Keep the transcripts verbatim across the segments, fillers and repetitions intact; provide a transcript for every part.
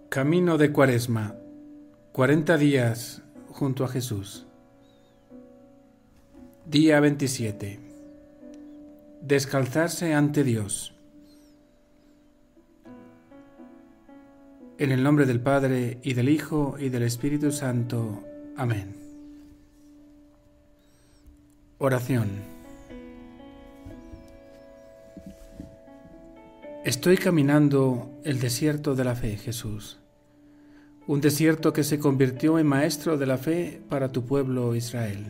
Camino de Cuaresma, cuarenta días junto a Jesús. Día veintisiete. Descalzarse ante Dios. En el nombre del Padre, y del Hijo, y del Espíritu Santo. Amén. Oración. Estoy caminando el desierto de la fe, Jesús. Un desierto que se convirtió en maestro de la fe para tu pueblo Israel.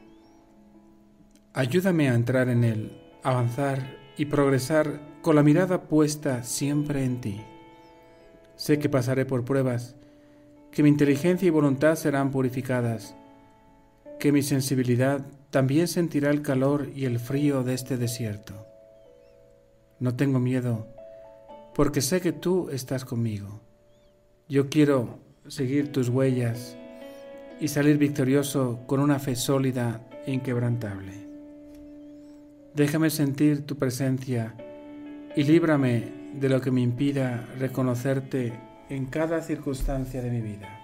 Ayúdame a entrar en él, avanzar y progresar con la mirada puesta siempre en ti. Sé que pasaré por pruebas, que mi inteligencia y voluntad serán purificadas, que mi sensibilidad también sentirá el calor y el frío de este desierto. No tengo miedo, porque sé que tú estás conmigo. Yo quiero seguir tus huellas y salir victorioso con una fe sólida e inquebrantable. Déjame sentir tu presencia y líbrame de lo que me impida reconocerte en cada circunstancia de mi vida.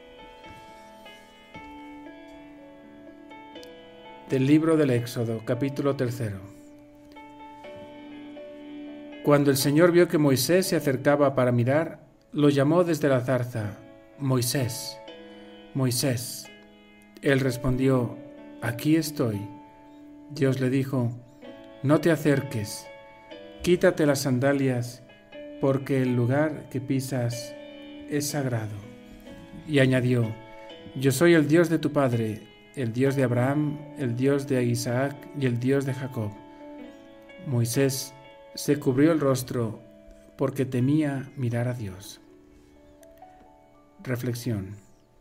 Del libro del Éxodo, capítulo tercero. Cuando el Señor vio que Moisés se acercaba para mirar, lo llamó desde la zarza: Moisés, Moisés. Él respondió: aquí estoy. Dios le dijo: no te acerques, quítate las sandalias, porque el lugar que pisas es sagrado. Y añadió: yo soy el Dios de tu padre, el Dios de Abraham, el Dios de Isaac y el Dios de Jacob. Moisés se cubrió el rostro porque temía mirar a Dios. Reflexión.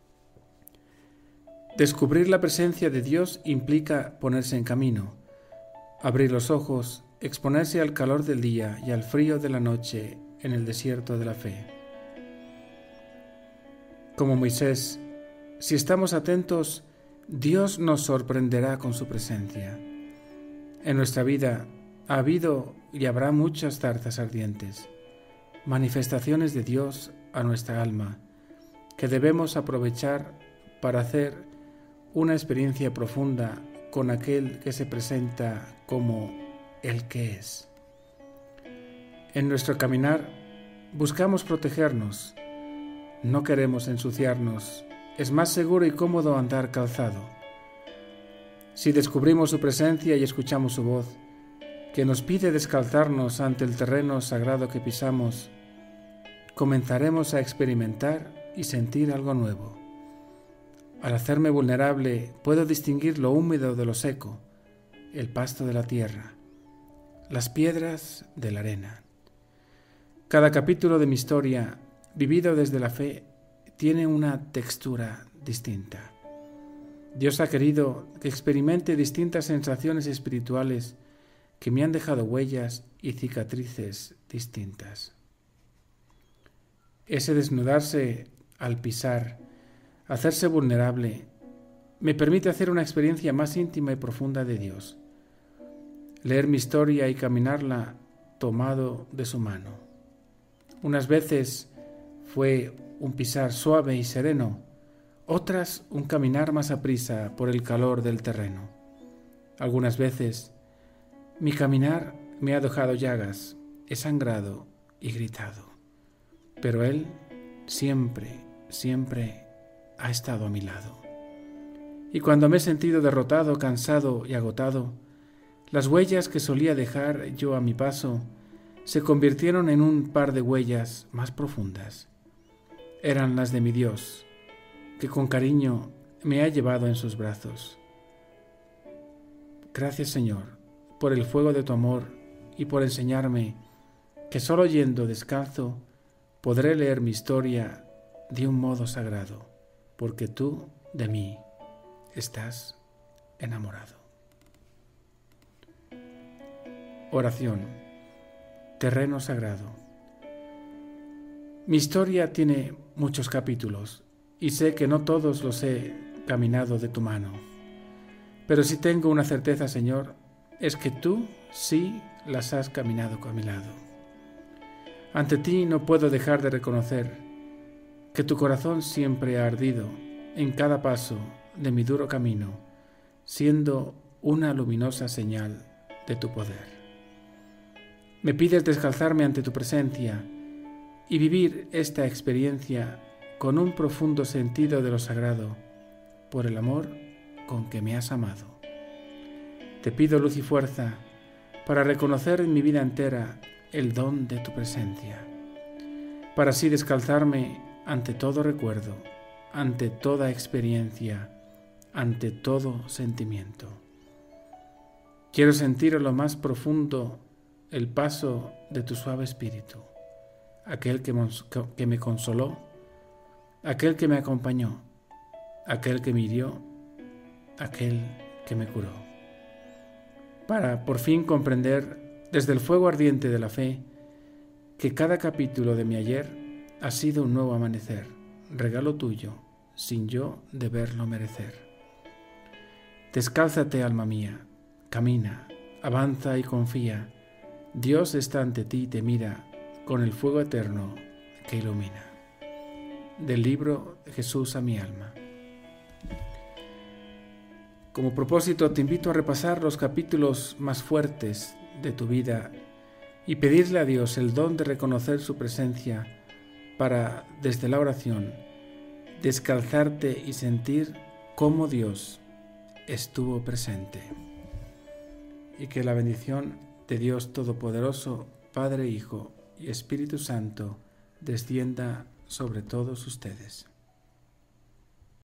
Descubrir la presencia de Dios implica ponerse en camino, abrir los ojos, exponerse al calor del día y al frío de la noche en el desierto de la fe. Como Moisés, si estamos atentos, Dios nos sorprenderá con su presencia. En nuestra vida ha habido y habrá muchas zarzas ardientes, manifestaciones de Dios a nuestra alma, que debemos aprovechar para hacer una experiencia profunda con aquel que se presenta como el que es. En nuestro caminar buscamos protegernos, no queremos ensuciarnos, es más seguro y cómodo andar calzado. Si descubrimos su presencia y escuchamos su voz, que nos pide descalzarnos ante el terreno sagrado que pisamos, comenzaremos a experimentar y sentir algo nuevo. Al hacerme vulnerable, puedo distinguir lo húmedo de lo seco, el pasto de la tierra, las piedras de la arena. Cada capítulo de mi historia, vivido desde la fe, tiene una textura distinta. Dios ha querido que experimente distintas sensaciones espirituales que me han dejado huellas y cicatrices distintas. Ese desnudarse al pisar, hacerse vulnerable, me permite hacer una experiencia más íntima y profunda de Dios. Leer mi historia y caminarla tomado de su mano. Unas veces fue un pisar suave y sereno, otras un caminar más aprisa por el calor del terreno. Algunas veces mi caminar me ha dejado llagas, he sangrado y gritado, pero Él siempre, siempre ha estado a mi lado. Y cuando me he sentido derrotado, cansado y agotado, las huellas que solía dejar yo a mi paso se convirtieron en un par de huellas más profundas. Eran las de mi Dios, que con cariño me ha llevado en sus brazos. Gracias, Señor, por el fuego de tu amor y por enseñarme que solo yendo descalzo podré leer mi historia de un modo sagrado, porque tú de mí estás enamorado. Oración. Terreno sagrado. Mi historia tiene muchos capítulos y sé que no todos los he caminado de tu mano, pero si tengo una certeza, Señor, es que tú sí las has caminado a mi lado. Ante ti no puedo dejar de reconocer que tu corazón siempre ha ardido en cada paso de mi duro camino, siendo una luminosa señal de tu poder. Me pides descalzarme ante tu presencia y vivir esta experiencia con un profundo sentido de lo sagrado, por el amor con que me has amado. Te pido luz y fuerza para reconocer en mi vida entera el don de tu presencia, para así descalzarme ante todo recuerdo, ante toda experiencia, ante todo sentimiento. Quiero sentir en lo más profundo el paso de tu suave espíritu, aquel que, que me consoló, aquel que me acompañó, aquel que me hirió, aquel que me curó, para por fin comprender desde el fuego ardiente de la fe que cada capítulo de mi ayer ha sido un nuevo amanecer, regalo tuyo, sin yo deberlo merecer. Descálzate, alma mía, camina, avanza y confía. Dios está ante ti y te mira con el fuego eterno que ilumina. Del libro Jesús a mi alma. Como propósito te invito a repasar los capítulos más fuertes de tu vida y pedirle a Dios el don de reconocer su presencia para, desde la oración, descalzarte y sentir cómo Dios estuvo presente. Y que la bendición de Dios Todopoderoso, Padre, Hijo y Espíritu Santo, descienda sobre todos ustedes.